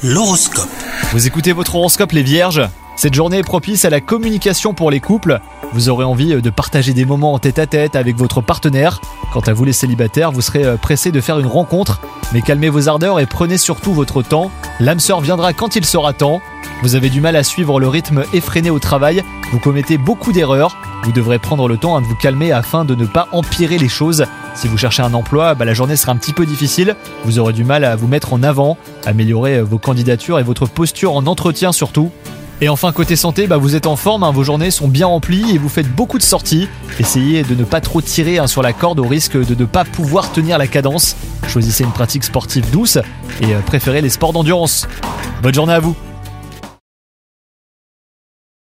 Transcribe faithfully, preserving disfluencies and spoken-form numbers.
L'horoscope. Vous écoutez votre horoscope les vierges ? Cette journée est propice à la communication pour les couples. Vous aurez envie de partager des moments en tête-à-tête avec votre partenaire. Quant à vous les célibataires, vous serez pressés de faire une rencontre. Mais calmez vos ardeurs et prenez surtout votre temps. L'âme sœur viendra quand il sera temps. Vous avez du mal à suivre le rythme effréné au travail. Vous commettez beaucoup d'erreurs. Vous devrez prendre le temps de vous calmer afin de ne pas empirer les choses. Si vous cherchez un emploi, bah la journée sera un petit peu difficile. Vous aurez du mal à vous mettre en avant, améliorer vos candidatures et votre posture en entretien surtout. Et enfin côté santé, bah vous êtes en forme, hein, vos journées sont bien remplies et vous faites beaucoup de sorties. Essayez de ne pas trop tirer hein, sur la corde au risque de ne pas pouvoir tenir la cadence. Choisissez une pratique sportive douce et euh, préférez les sports d'endurance. Bonne journée à vous.